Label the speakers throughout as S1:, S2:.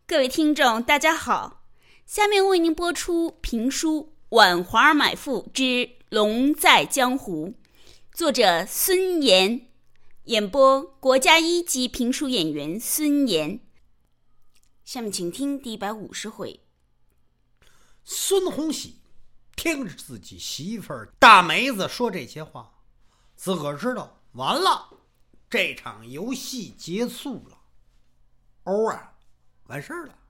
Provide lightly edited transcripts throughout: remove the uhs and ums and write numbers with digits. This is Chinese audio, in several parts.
S1: 各位听众大家好，下面为您播出评书《挽华儿买妇之龙在江湖》，作者孙岩，演播国家一级评书演员孙岩。下面请听第150回。
S2: 孙洪喜听着自己媳妇儿大梅子说这些话，自个儿知道完了，这场游戏结束了，完事儿了，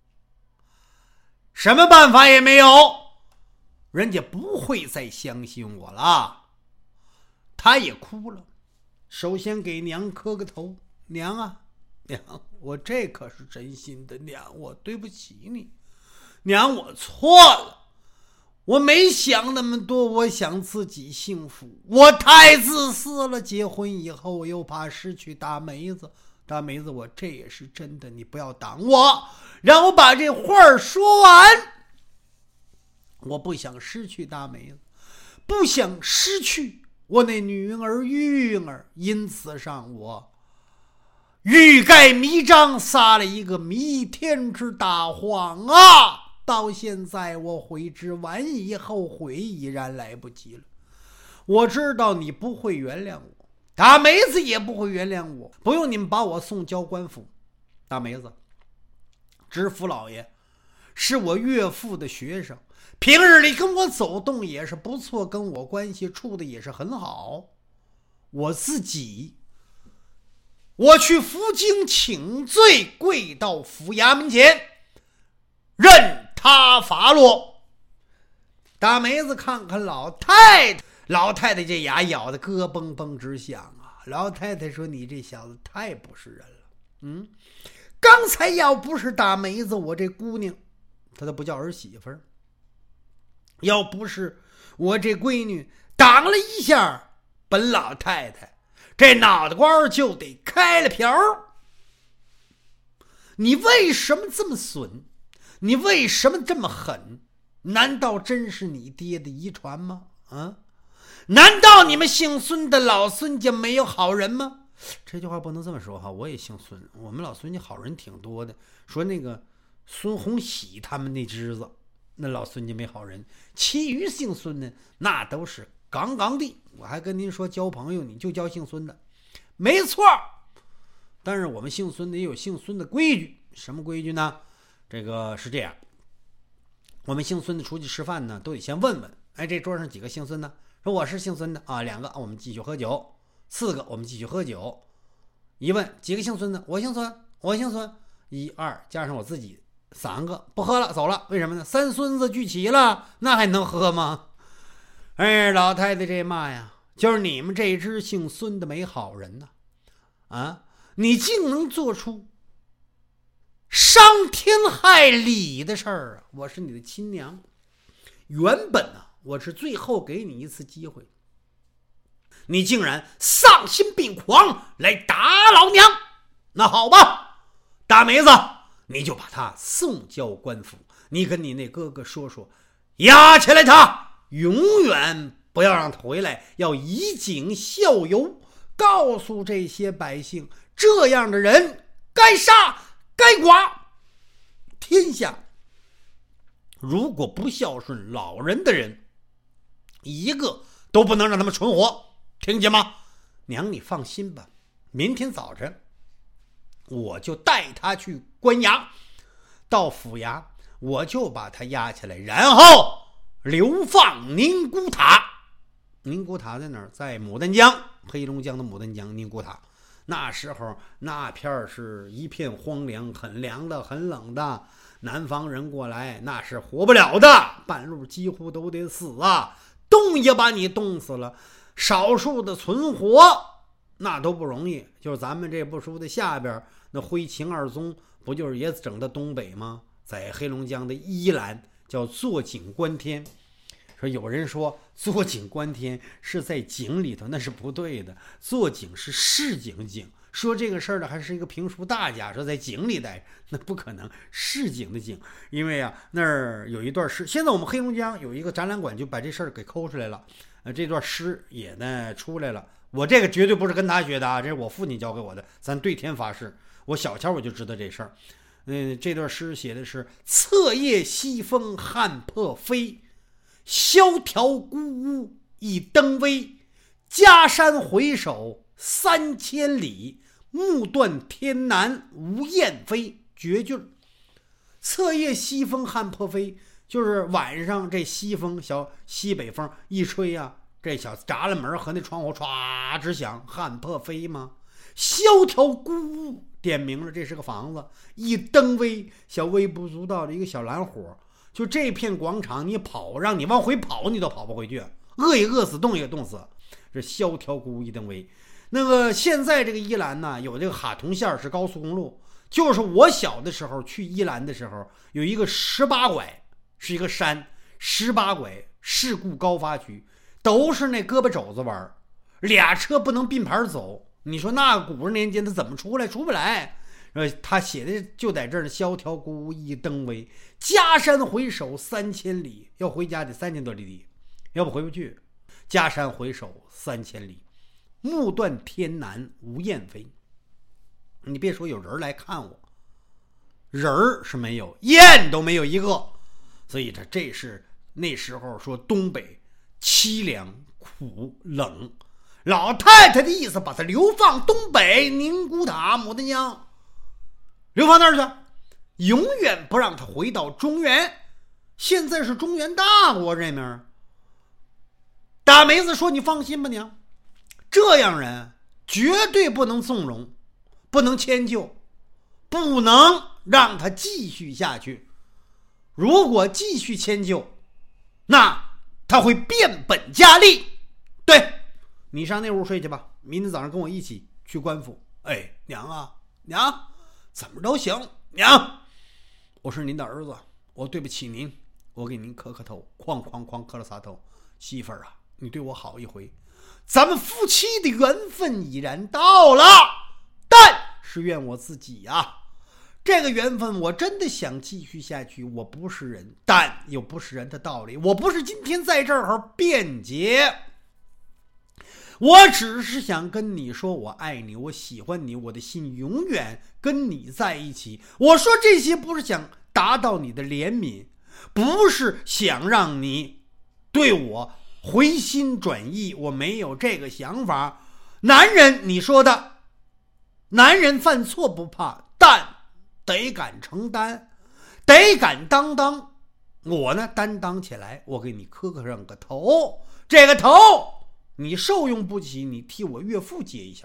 S2: 什么办法也没有，人家不会再相信我了。他也哭了，首先给娘磕个头，娘啊，娘，我这可是真心的，娘，我对不起你，娘，我错了，我没想那么多，我想自己幸福，我太自私了，结婚以后我又怕失去大梅子，大梅子，我这也是真的，你不要挡我，让我把这话说完。我不想失去大梅子，不想失去我那女儿玉儿，因此上我欲盖弥彰，撒了一个弥天之大谎啊！到现在我悔之晚矣，后悔已然来不及了。我知道你不会原谅我，大梅子也不会原谅我，不用你们把我送交官府。大梅子，知府老爷是我岳父的学生，平日里跟我走动也是不错，跟我关系处的也是很好。我自己我去福京请罪，跪到府衙门前，任他发落。大梅子看看老太太，老太太这牙咬得咯嘣嘣直响啊！老太太说：“你这小子太不是人了，刚才要不是大梅子，我这姑娘她都不叫儿媳妇儿，要不是我这闺女挡了一下本老太太，这脑袋瓜就得开了瓢。你为什么这么损？你为什么这么狠？难道真是你爹的遗传吗？难道你们姓孙的老孙家没有好人吗？”这句话不能这么说哈，我也姓孙，我们老孙家好人挺多的。说那个孙洪喜他们那支子，那老孙家没好人，其余姓孙呢，那都是杠杠的。我还跟您说，交朋友你就交姓孙的，没错。但是我们姓孙的也有姓孙的规矩，什么规矩呢？这个是这样，我们姓孙的出去吃饭呢，都得先问问，这桌上几个姓孙的？说我是姓孙的啊，2个，我们继续喝酒；4个，我们继续喝酒。一问几个姓孙的？我姓孙，我姓孙，1、2加上我自己，3个，不喝了，走了。为什么呢？3孙子聚齐了，那还能喝吗？老太太这骂呀，就是你们这支姓孙的没好人呢，你竟能做出伤天害理的事儿啊！我是你的亲娘，原本我是最后给你一次机会，你竟然丧心病狂来打老娘。那好吧，大梅子，你就把他送交官府，你跟你那哥哥说说，押起来他，永远不要让他回来，要以儆效尤，告诉这些百姓，这样的人该杀该剐。天下如果不孝顺老人的人，一个都不能让他们存活，听见吗？娘，你放心吧，明天早晨我就带他去关衙，到府衙我就把他押起来，然后流放宁古塔。宁古塔在哪儿？在牡丹江，黑龙江的牡丹江宁古塔。那时候那片是一片荒凉，很凉的，很冷的，南方人过来那是活不了的，半路几乎都得死啊，冻也把你冻死了，少数的存活那都不容易。就是咱们这部书的下边那徽钦二宗不就是也整到东北吗？在黑龙江的依兰叫坐井观天。说有人说坐井观天是在井里头，那是不对的，坐井是市井井。说这个事儿的还是一个评书大家，说在井里待，那不可能，市井的井。因为那儿有一段诗，现在我们黑龙江有一个展览馆就把这事儿给抠出来了，这段诗也呢出来了。我这个绝对不是跟他学的啊，这是我父亲教给我的，咱对天发誓，我小前我就知道这事儿。 这段诗写的是侧夜西风汉破飞，萧条孤屋一灯微，家山回首3000里，目断天南无雁飞。绝句。侧夜西风汉破飞，就是晚上这西风，小西北风一吹啊，这小栅栏门和那窗户唰直响，汉破飞吗？萧条孤屋，点明了这是个房子，一灯微，小微不足道的一个小蓝火，就这片广场你跑，让你往回跑你都跑不回去，饿也饿死，冻也冻死。这萧条孤屋一灯微。那个现在这个伊兰呢，有这个哈同线是高速公路，就是我小的时候去伊兰的时候，有一个18拐，是一个山，18拐事故高发区，都是那胳膊肘子弯，俩车不能并排走。你说那古时年间他怎么出来？出不来。他写的就在这儿，萧条孤屋一灯微，家山回首3000里，要回家得3000多里地，要不回不去。家山回首3000里，目断天南无雁飞。你别说有人来看我，人是没有，雁都没有一个。所以这是那时候说东北凄凉苦冷，老太太的意思把他流放东北宁古塔牡丹江，流放那儿去，永远不让他回到中原。现在是中原大国这面，大梅子说你放心吧娘，这样人绝对不能纵容，不能迁就，不能让他继续下去。如果继续迁就，那他会变本加厉。对，你上那屋睡去吧，明天早上跟我一起去官府。哎，娘啊，娘，怎么都行，娘，我是您的儿子，我对不起您，我给您磕头，哐哐哐磕了仨头。媳妇儿啊，你对我好一回，咱们夫妻的缘分已然到了，但是怨我自己啊，这个缘分我真的想继续下去，我不是人，但又不是人的道理，我不是今天在这儿辩解，我只是想跟你说我爱你，我喜欢你，我的心永远跟你在一起。我说这些不是想达到你的怜悯，不是想让你对我回心转意，我没有这个想法。男人，你说的男人犯错不怕，但得敢承担，得敢担当。我呢担当起来，我给你磕上个头，这个头你受用不起，你替我岳父接一下，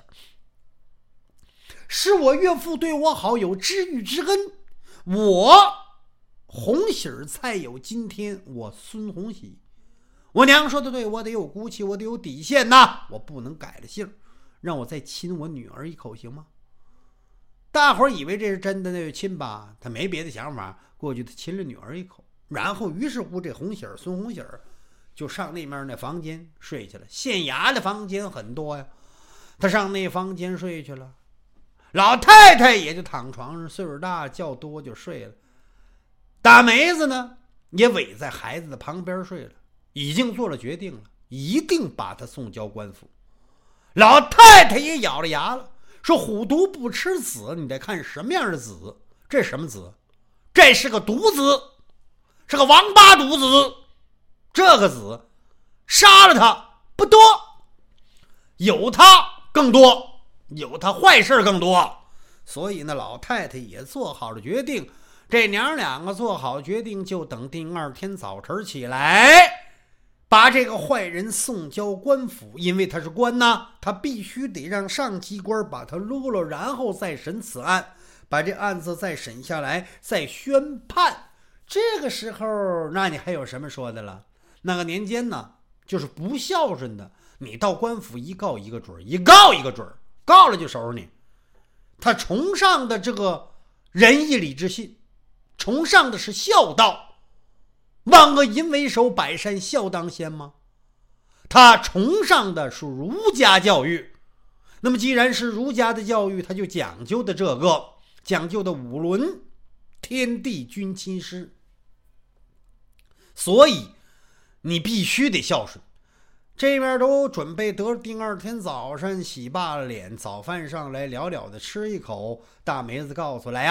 S2: 是我岳父对我好，有知遇之恩，我红喜儿才有今天，我孙红喜。我娘说的对，我得有骨气，我得有底线呐，我不能改了姓，让我再亲我女儿一口行吗？大伙儿以为这是真的那个亲吧，他没别的想法，过去他亲了女儿一口，然后于是乎这红喜儿孙红喜儿就上那面那房间睡去了。县衙的房间很多呀，他上那房间睡去了。老太太也就躺床上，岁数大觉多就睡了。大梅子呢也围在孩子的旁边睡了，已经做了决定了，一定把他送交官府。老太太也咬了牙了，说虎毒不吃子，你得看什么样的子。这什么子？这是个毒子，是个王八犊子。这个子杀了他不多，有他更多，有他坏事更多。所以呢，老太太也做好了决定，这娘两个做好决定，就等第二天早晨起来把这个坏人送交官府。因为他是官呐，他必须得让上级官把他撸了，然后再审此案，把这案子再审下来，再宣判。这个时候那你还有什么说的了？那个年间呢，就是不孝顺的，你到官府一告一个准，一告一个准，告了就收拾你。他崇尚的这个仁义礼智信，崇尚的是孝道，万恶淫为首，百善孝当先吗？他崇尚的是儒家教育。那么既然是儒家的教育，他就讲究的这个，讲究的五伦，天地君亲师。所以你必须得孝顺。这边都准备得第二天早上洗罢了脸，早饭上来了了的吃一口。大梅子告诉来呀，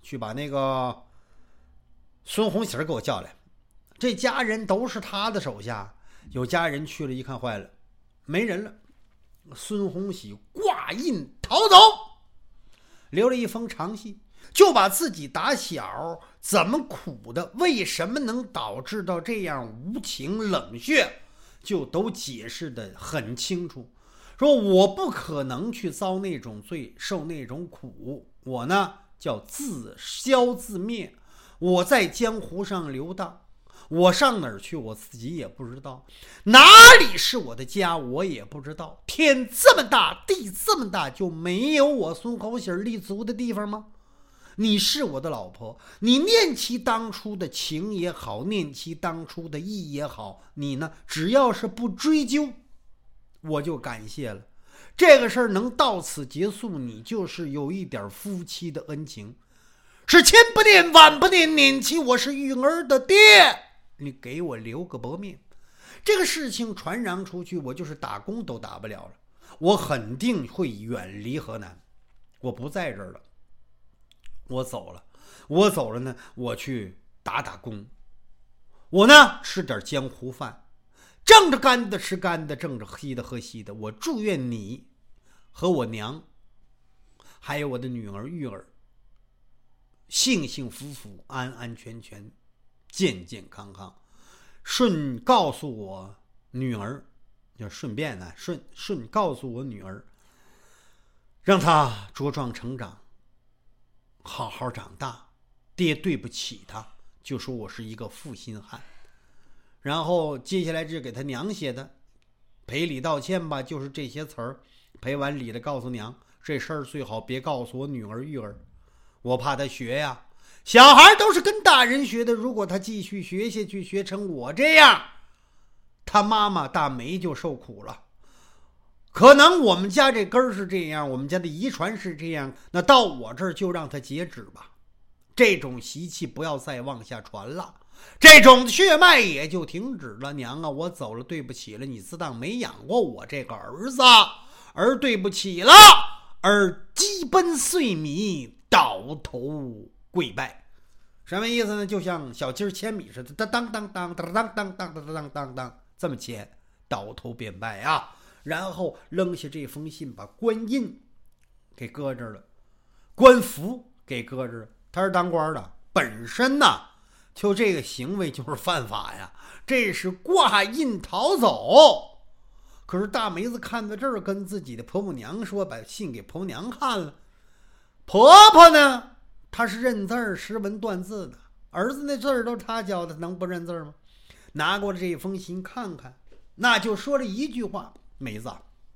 S2: 去把那个孙红喜给我叫来。这家人都是他的手下，有家人去了一看，坏了，没人了。孙红喜挂印逃走，留了一封长信，就把自己打小怎么苦的，为什么能导致到这样无情冷血，就都解释得很清楚。说我不可能去遭那种罪，受那种苦，我呢叫自消自灭。我在江湖上游荡，我上哪儿去我自己也不知道，哪里是我的家我也不知道。天这么大，地这么大，就没有我孙猴喜立足的地方吗？你是我的老婆，你念其当初的情也好，念其当初的义也好，你呢只要是不追究，我就感谢了。这个事儿能到此结束，你就是有一点夫妻的恩情。是千不念万不念，念其我是玉儿的爹，你给我留个薄面。这个事情传扬出去，我就是打工都打不了了，我肯定会远离河南，我不在这儿了，我走了。我走了呢，我去打工，我呢吃点江湖饭，正着干的吃干的，正着稀的喝稀的。我祝愿你和我娘还有我的女儿玉儿幸幸福福，安安全全，健健康康。告诉我女儿，就顺便呢顺告诉我女儿，让她茁壮成长，好好长大。爹对不起她，就说我是一个负心汉。然后接下来就给他娘写的赔礼道歉吧，就是这些词儿。赔完礼了，告诉娘这事儿最好别告诉我女儿玉儿，我怕她学呀。小孩都是跟大人学的，如果他继续学下去，学成我这样，他妈妈大梅就受苦了。可能我们家这根儿是这样，我们家的遗传是这样，那到我这儿就让他截止吧。这种习气不要再往下传了，这种血脉也就停止了。娘啊，我走了，对不起了，你自当没养过我这个儿子，而对不起了，而鸡奔碎米，倒头跪拜。什么意思呢？就像小鸡牵米似的，当当当当当当当当当当当，这么牵，倒头便拜啊！然后扔下这封信，把官印给搁这儿了，官符给搁这儿了。他是当官的，本身呢就这个行为就是犯法呀，这是挂印逃走。可是大梅子看到这儿，跟自己的婆婆娘说，把信给婆娘看了。婆婆呢，她是认字儿、识文断字的，儿子那字儿都是她教的，能不认字吗？拿过这封信看看，那就说了一句话：梅子，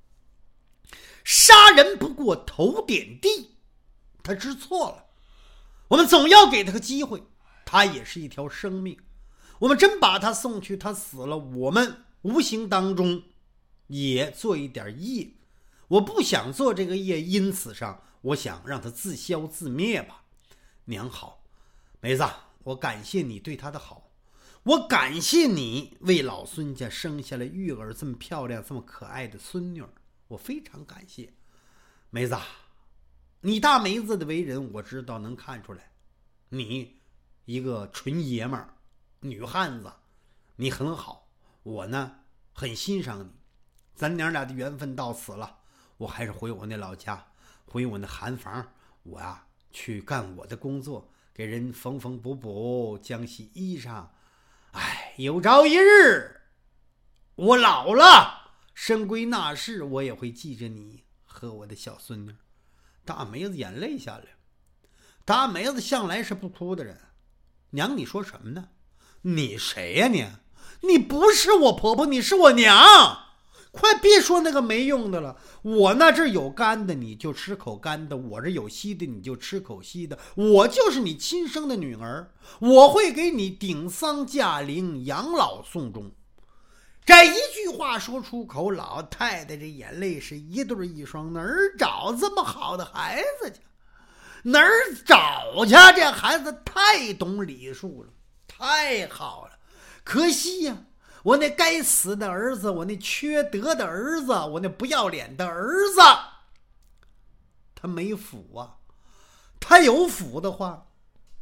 S2: 杀人不过头点地。他知错了，我们总要给他个机会，他也是一条生命，我们真把他送去，他死了，我们无形当中也做一点业。我不想做这个业，因此上我想让他自消自灭吧。娘好，梅子，我感谢你对他的好，我感谢你为老孙家生下了玉儿这么漂亮这么可爱的孙女儿，我非常感谢。梅子，你大梅子的为人我知道，能看出来，你一个纯爷们儿女汉子，你很好，我呢很欣赏你。咱娘俩的缘分到此了，我还是回我那老家，回我那寒房，我呀去干我的工作，给人缝缝补补，浆洗衣裳。哎，有朝一日我老了，身归那世，我也会记着你和我的小孙女。大梅子眼泪下来了。大梅子向来是不哭的人。娘，你说什么呢？你谁呀你？你不是我婆婆，你是我娘。快别说那个没用的了，我那这有干的你就吃口干的，我这有稀的你就吃口稀的，我就是你亲生的女儿，我会给你顶丧驾灵，养老送终。这一句话说出口，老太太这眼泪是一对一双，哪儿找这么好的孩子去？哪儿找去？这孩子太懂礼数了，太好了，可惜呀，我那该死的儿子，我那缺德的儿子，我那不要脸的儿子，他没福啊！他有福的话，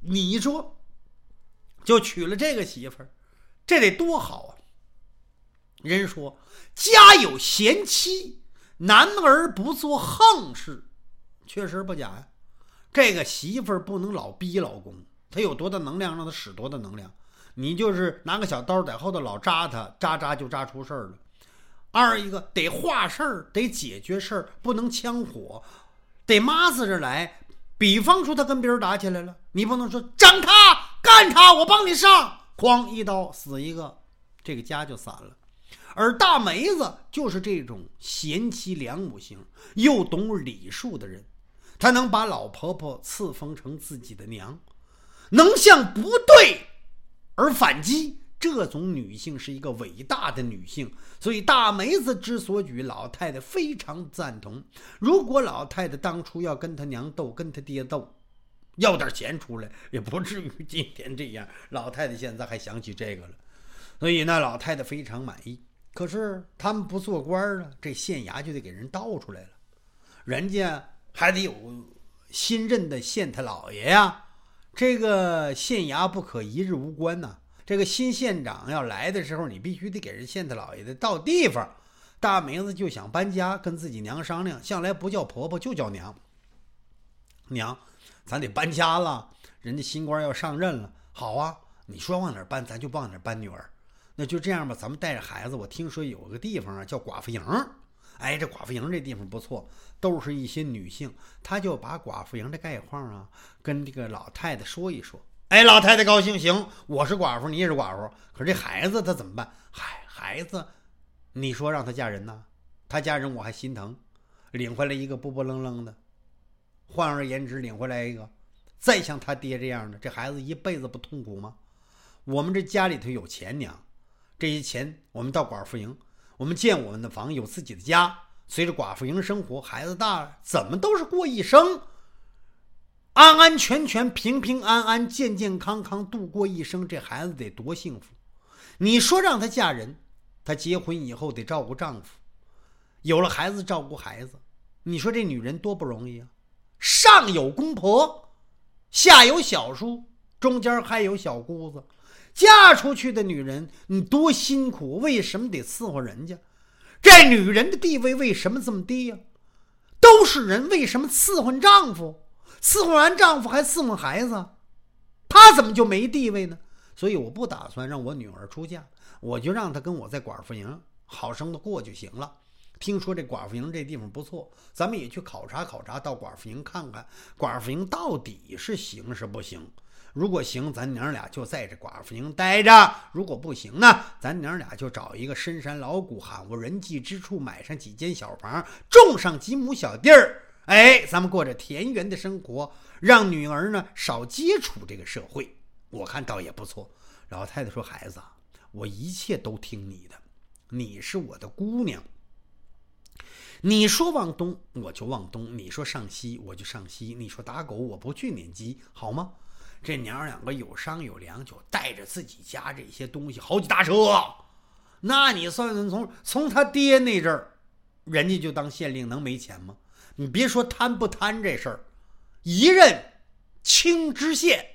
S2: 你说就娶了这个媳妇儿，这得多好啊！人说家有贤妻，男儿不做横事，确实不假呀。这个媳妇儿不能老逼老公，他有多大能量让他使多大能量。你就是拿个小刀在后头老扎他，扎就扎出事儿了。二一个得话事儿，得解决事儿，不能枪火，得麻子着来。比方说他跟别人打起来了，你不能说整他干他，我帮你上，哐一刀死一个，这个家就散了。而大梅子就是这种贤妻良母型，又懂礼数的人，她能把老婆婆赐封成自己的娘，能向不对而反击，这种女性是一个伟大的女性。所以大梅子之所举，老太太非常赞同。如果老太太当初要跟她娘斗，跟她爹斗，要点钱出来，也不至于今天这样。老太太现在还想起这个了，所以呢，老太太非常满意。可是他们不做官啊，这县衙就得给人倒出来了，人家还得有新任的县太老爷呀。这个县衙不可一日无官呐，这个新县长要来的时候，你必须得给人县太老爷的到地方。大梅子就想搬家，跟自己娘商量，向来不叫婆婆就叫娘。娘，咱得搬家了，人家新官要上任了。好啊，你说往哪儿搬，咱就往哪儿搬女儿。那就这样吧，咱们带着孩子，我听说有个地方啊叫寡妇营。哎，这寡妇营这地方不错，都是一些女性。他就把寡妇营的概况啊跟这个老太太说一说。哎，老太太高兴，行，我是寡妇，你也是寡妇，可是这孩子他怎么办？孩子你说让他嫁人呢，他嫁人我还心疼，领回来一个波波愣愣的，换而言之领回来一个再像他爹这样的，这孩子一辈子不痛苦吗？我们这家里头有钱娘，这些钱我们到寡妇营，我们建我们的房，有自己的家，随着寡妇营生活，孩子大了怎么都是过一生，安安全全平平安安健健康康度过一生，这孩子得多幸福。你说让她嫁人，她结婚以后得照顾丈夫，有了孩子照顾孩子，你说这女人多不容易啊！上有公婆，下有小叔，中间还有小姑子，嫁出去的女人你多辛苦，为什么得伺候人家？这女人的地位为什么这么低呀？都是人，为什么伺候丈夫？伺候完丈夫还伺候孩子，她怎么就没地位呢？所以我不打算让我女儿出嫁，我就让她跟我在寡妇营好生的过就行了。听说这寡妇营这地方不错，咱们也去考察考察，到寡妇营看看寡妇营到底是行是不行。如果行，咱娘俩就在这寡妇营待着；如果不行呢，咱娘俩就找一个深山老谷、罕无人迹之处，买上几间小房，种上几亩小地儿。哎，咱们过着田园的生活，让女儿呢少接触这个社会，我看倒也不错。老太太说：“孩子，我一切都听你的，你是我的姑娘。你说往东我就往东，你说上西我就上西，你说打狗我不去撵鸡，好吗？”这娘两个有商有量，就带着自己家这些东西，好几大车。那你算算从他爹那阵儿，人家就当县令，能没钱吗？你别说贪不贪这事儿，一任清知县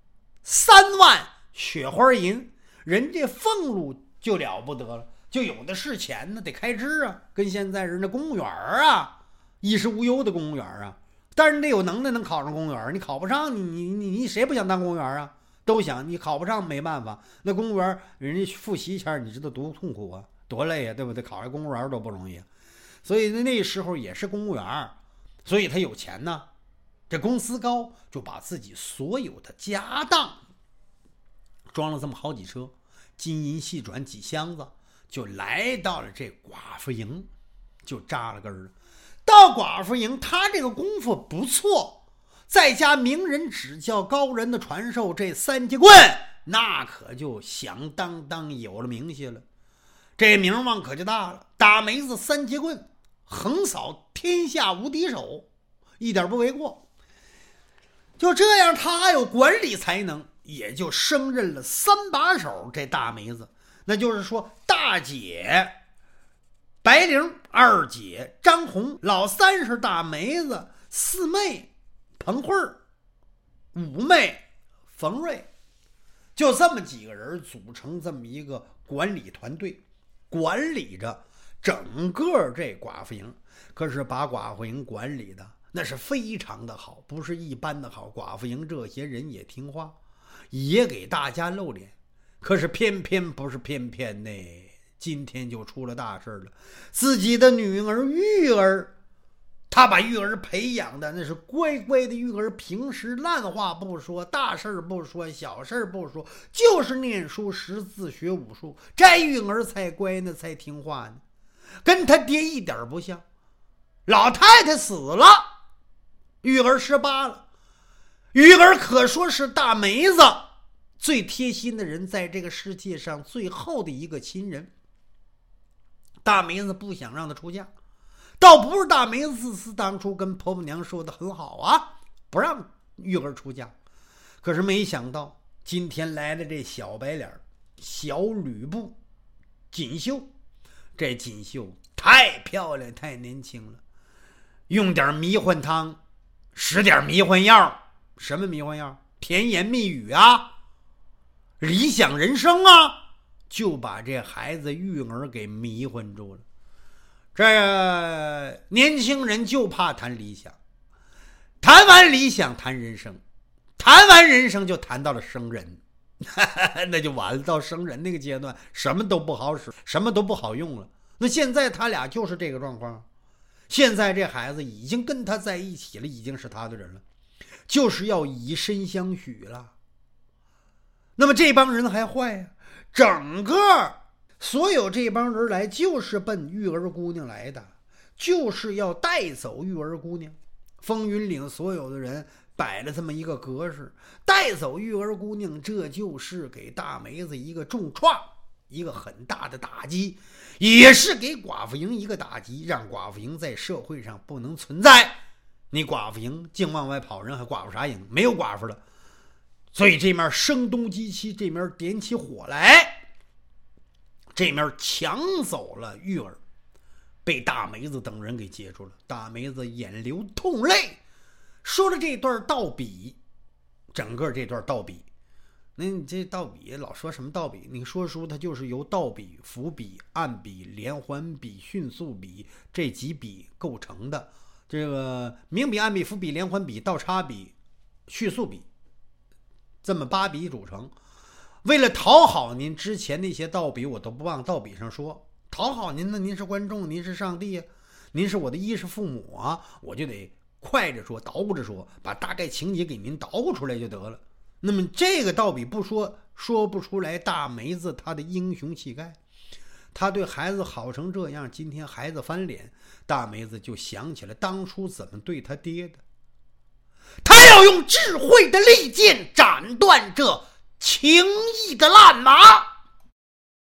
S2: 3万雪花银，人家俸禄就了不得了，就有的是钱呢，得开支啊，跟现在人的公务员啊，衣食无忧的公务员啊。但是你得有能耐能考上公务员，你考不上，你谁不想当公务员啊？都想，你考不上没办法。那公务员人家复习一下，你知道多痛苦啊，多累啊，对不对？考上公务员多不容易啊。所以那时候也是公务员，所以他有钱呢，这工资高，就把自己所有的家当装了这么好几车，金银细转几箱子，就来到了这寡妇营，就扎了根了。到寡妇营，他这个功夫不错，再加名人指教、高人的传授，这3节棍那可就响当当有了名气了，这名望可就大了。大梅子3节棍横扫天下无敌手，一点不为过。就这样，他还有管理才能，也就升任了3把手。这大梅子，那就是说大姐白玲，二姐张红，老3是大梅子，4妹彭慧，5妹冯瑞，就这么几个人组成这么一个管理团队，管理着整个这寡妇营。可是把寡妇营管理的那是非常的好，不是一般的好。寡妇营这些人也听话，也给大家露脸。可是偏偏不是偏偏呢，今天就出了大事了。自己的女儿玉儿，他把玉儿培养的那是乖乖的玉儿，平时烂话不说，大事不说，小事不说，就是念书识字学武术。这玉儿才乖呢，才听话呢，跟他爹一点不像。老太太死了，玉儿18了。玉儿可说是大梅子最贴心的人，在这个世界上最后的一个亲人。大梅子不想让她出嫁，倒不是大梅子自私，当初跟婆婆娘说的很好啊，不让玉儿出嫁。可是没想到今天来的这小白脸小吕布锦绣，这锦绣太漂亮太年轻了，用点迷幻汤，使点迷幻药。什么迷幻药？甜言蜜语啊，理想人生啊，就把这孩子玉儿给迷幻住了。这年轻人就怕谈理想，谈完理想谈人生，谈完人生就谈到了生人那就完了。到生人那个阶段，什么都不好使，什么都不好用了。那现在他俩就是这个状况。现在这孩子已经跟他在一起了，已经是他的人了，就是要以身相许了。那么这帮人还坏呀，整个所有这帮人来就是奔玉儿姑娘来的，就是要带走玉儿姑娘。风云岭所有的人摆了这么一个格式，带走玉儿姑娘，这就是给大梅子一个重创，一个很大的打击，也是给寡妇营一个打击，让寡妇营在社会上不能存在。你寡妇营净往外跑人，还寡妇啥营？没有寡妇了。所以这面声东击西，这面点起火来，这面抢走了玉儿，被大梅子等人给接住了。大梅子眼流痛泪，说了这段道笔，整个这段道笔，那你这道笔老说什么道笔？你说书它就是由道笔、伏笔、暗笔、连环笔、迅速笔这几笔构成的。这个明笔、暗笔、伏笔、连环笔、倒插笔、叙述笔，这么8笔组成。为了讨好您，之前那些道笔我都不往道笔上说，讨好您呢，您是观众，您是上帝，您是我的衣食父母啊，我就得快着说，捣鼓着说，把大概情节给您捣鼓出来就得了。那么这个道笔不说，说不出来大梅子她的英雄气概。他对孩子好成这样，今天孩子翻脸，大梅子就想起了当初怎么对他爹的。他要用智慧的利剑斩断这情义的烂麻。